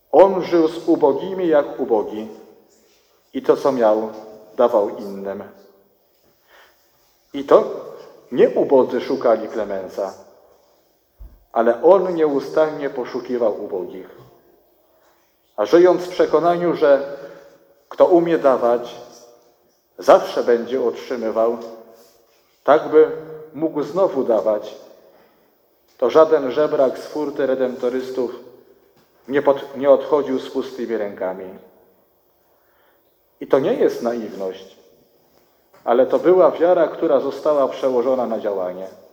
On żył z ubogimi jak ubogi i to, co miał, dawał innym. I to nie ubodzy szukali Klemensa, ale on nieustannie poszukiwał ubogich. A żyjąc w przekonaniu, że kto umie dawać, zawsze będzie otrzymywał, tak by mógł znowu dawać, to żaden żebrak z furty redemptorystów nie odchodził z pustymi rękami. I to nie jest naiwność, ale to była wiara, która została przełożona na działanie.